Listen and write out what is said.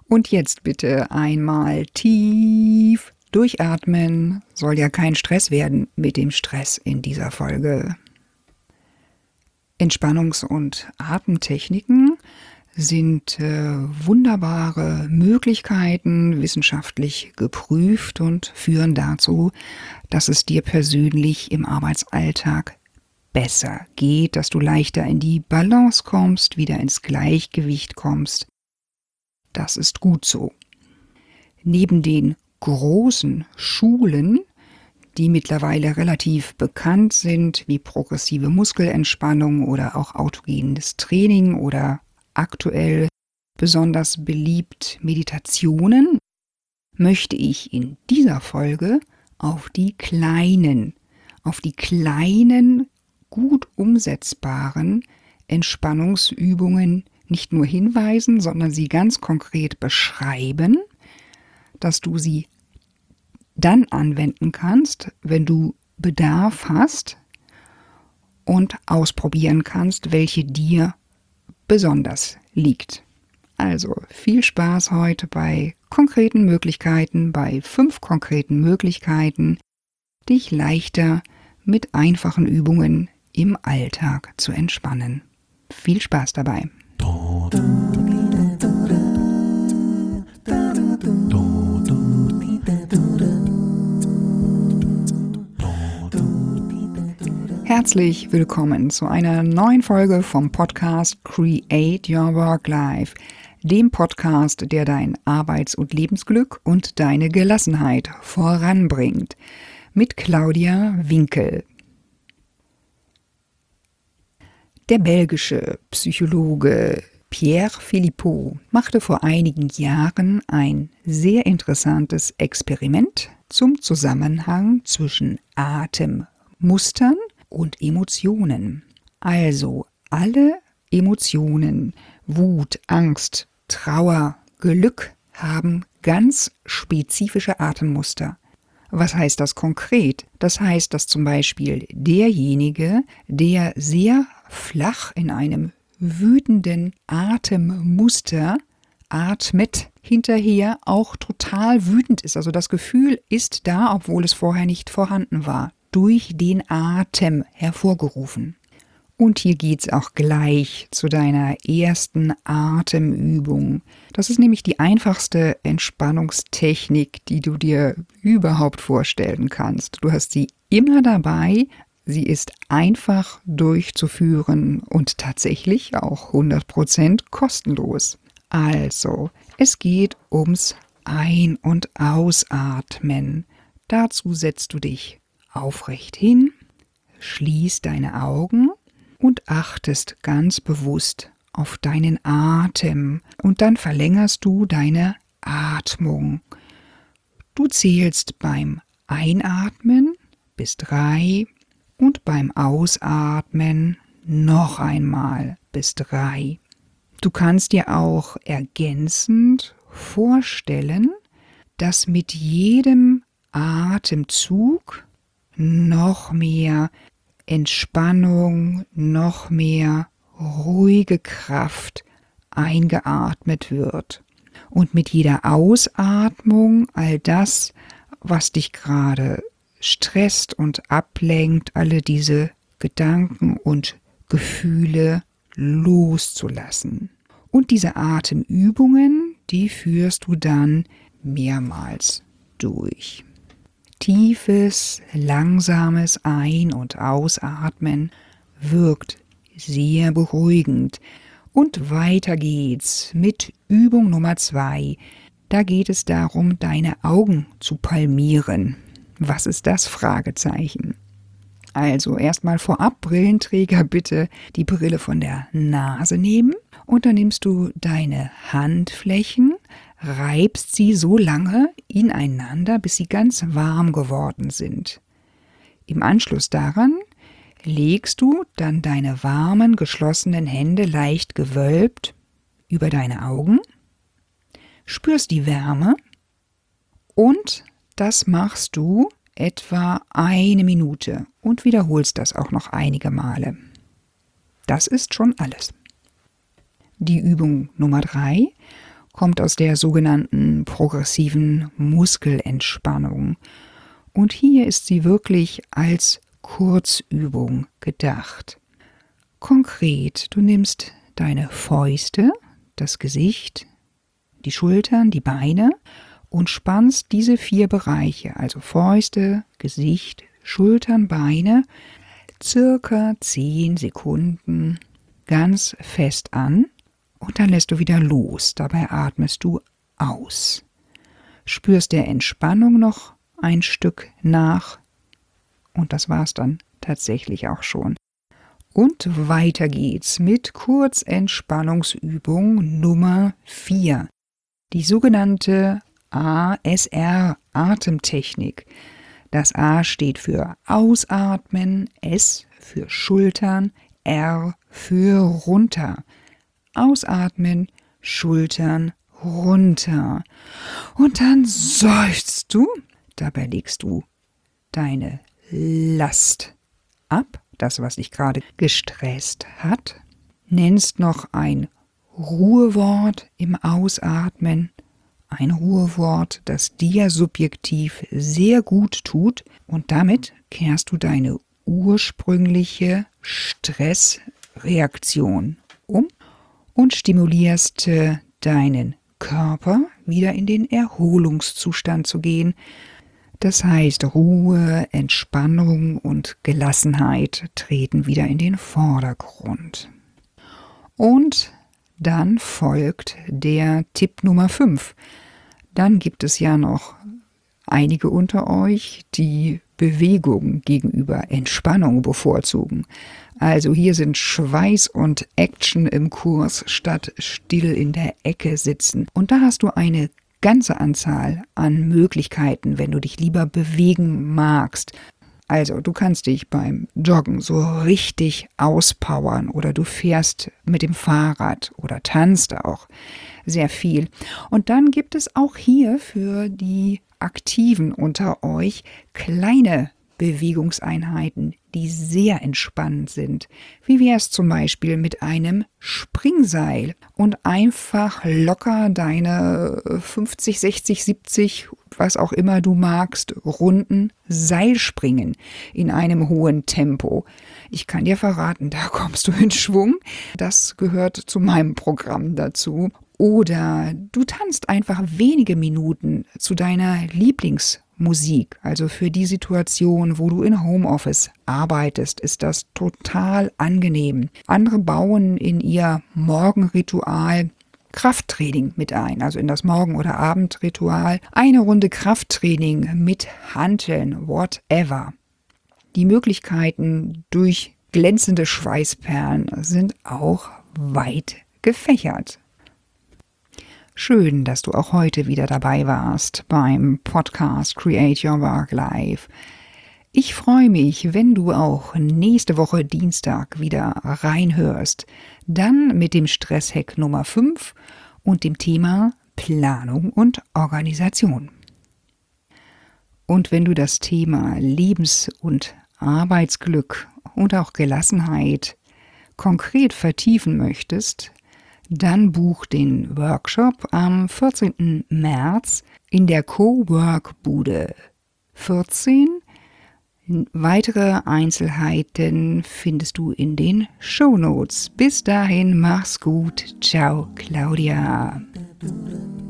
Und jetzt bitte einmal tief durchatmen. Soll ja kein Stress werden mit dem Stress in dieser Folge. Entspannungs- und Atemtechniken sind wunderbare Möglichkeiten, wissenschaftlich geprüft und führen dazu, dass es dir persönlich im Arbeitsalltag besser geht, dass du leichter in die Balance kommst, wieder ins Gleichgewicht kommst. Das ist gut so. Neben den großen Schulen, die mittlerweile relativ bekannt sind, wie progressive Muskelentspannung oder auch autogenes Training oder aktuell besonders beliebt Meditationen, möchte ich in dieser Folge auf die kleinen, gut umsetzbaren Entspannungsübungen nicht nur hinweisen, sondern sie ganz konkret beschreiben, dass du sie dann anwenden kannst, wenn du Bedarf hast und ausprobieren kannst, welche dir besonders liegt. Also viel Spaß heute bei konkreten Möglichkeiten, bei 5 konkreten Möglichkeiten, dich leichter mit einfachen Übungen im Alltag zu entspannen. Viel Spaß dabei! Herzlich willkommen zu einer neuen Folge vom Podcast Create Your Work Life, dem Podcast, der dein Arbeits- und Lebensglück und deine Gelassenheit voranbringt, mit Claudia Winkel. Der belgische Psychologe Pierre Philippot machte vor einigen Jahren ein sehr interessantes Experiment zum Zusammenhang zwischen Atemmustern und Emotionen. Also alle Emotionen, Wut, Angst, Trauer, Glück haben ganz spezifische Atemmuster. Was heißt das konkret? Das heißt, dass zum Beispiel derjenige, der sehr flach in einem wütenden Atemmuster atmet, hinterher auch total wütend ist. Also das Gefühl ist da, obwohl es vorher nicht vorhanden war, durch den Atem hervorgerufen. Und hier geht's auch gleich zu deiner ersten Atemübung. Das ist nämlich die einfachste Entspannungstechnik, die du dir überhaupt vorstellen kannst. Du hast sie immer dabei, sie ist einfach durchzuführen und tatsächlich auch 100% kostenlos. Also, es geht ums Ein- und Ausatmen. Dazu setzt du dich aufrecht hin, schließt deine Augen und achtest ganz bewusst auf deinen Atem und dann verlängerst du deine Atmung. Du zählst beim Einatmen bis 3 und beim Ausatmen noch einmal bis 3. Du kannst dir auch ergänzend vorstellen, dass mit jedem Atemzug noch mehr Entspannung, noch mehr ruhige Kraft eingeatmet wird. Und mit jeder Ausatmung all das, was dich gerade stresst und ablenkt, alle diese Gedanken und Gefühle loszulassen. Und diese Atemübungen, die führst du dann mehrmals durch. Tiefes, langsames Ein- und Ausatmen wirkt sehr beruhigend. Und weiter geht's mit Übung Nummer 2. Da geht es darum, deine Augen zu palmieren. Was ist das? Fragezeichen. Also erstmal vorab, Brillenträger bitte die Brille von der Nase nehmen und dann nimmst du deine Handflächen, reibst sie so lange ineinander, bis sie ganz warm geworden sind. Im Anschluss daran legst du dann deine warmen, geschlossenen Hände leicht gewölbt über deine Augen, spürst die Wärme und das machst du etwa 1 Minute und wiederholst das auch noch einige Male. Das ist schon alles. Die Übung Nummer 3 kommt aus der sogenannten progressiven Muskelentspannung. Und hier ist sie wirklich als Kurzübung gedacht. Konkret, du nimmst deine Fäuste, das Gesicht, die Schultern, die Beine und spannst diese 4 Bereiche, also Fäuste, Gesicht, Schultern, Beine, circa 10 Sekunden ganz fest an und dann lässt du wieder los. Dabei atmest du aus. Spürst der Entspannung noch ein Stück nach und das war's dann tatsächlich auch schon. Und weiter geht's mit Kurzentspannungsübung Nummer 4. Die sogenannte ASR-Atemtechnik. Das A steht für Ausatmen, S für Schultern, R für runter. Ausatmen, Schultern, runter. Und dann seufzt du. Dabei legst du deine Last ab, das, was dich gerade gestresst hat. Nennst noch ein Ruhewort im Ausatmen. Ein Ruhewort, das dir subjektiv sehr gut tut. Und damit kehrst du deine ursprüngliche Stressreaktion um und stimulierst deinen Körper, wieder in den Erholungszustand zu gehen. Das heißt, Ruhe, Entspannung und Gelassenheit treten wieder in den Vordergrund. Und dann folgt der Tipp Nummer 5. Dann gibt es ja noch einige unter euch, die Bewegung gegenüber Entspannung bevorzugen. Also hier sind Schweiß und Action im Kurs statt still in der Ecke sitzen. Und da hast du eine ganze Anzahl an Möglichkeiten, wenn du dich lieber bewegen magst. Also du kannst dich beim Joggen so richtig auspowern oder du fährst mit dem Fahrrad oder tanzt auch sehr viel. Und dann gibt es auch hier für die Aktiven unter euch kleine Bewegungseinheiten, die sehr entspannend sind. Wie wäre es zum Beispiel mit einem Springseil und einfach locker deine 50, 60, 70, was auch immer du magst, Runden Seilspringen in einem hohen Tempo. Ich kann dir verraten, da kommst du in Schwung. Das gehört zu meinem Programm dazu. Oder du tanzt einfach wenige Minuten zu deiner Lieblingsmusik. Also für die Situation, wo du in Homeoffice arbeitest, ist das total angenehm. Andere bauen in ihr Morgenritual Krafttraining mit ein, also in das Morgen- oder Abendritual. Eine Runde Krafttraining mit Hanteln, whatever. Die Möglichkeiten durch glänzende Schweißperlen sind auch weit gefächert. Schön, dass du auch heute wieder dabei warst beim Podcast Create Your Work Life. Ich freue mich, wenn du auch nächste Woche Dienstag wieder reinhörst. Dann mit dem Stresshack Nummer 5 und dem Thema Planung und Organisation. Und wenn du das Thema Lebens- und Arbeitsglück und auch Gelassenheit konkret vertiefen möchtest, dann buch den Workshop am 14. März in der Cowork-Bude 14. Weitere Einzelheiten findest du in den Shownotes. Bis dahin, mach's gut. Ciao, Claudia.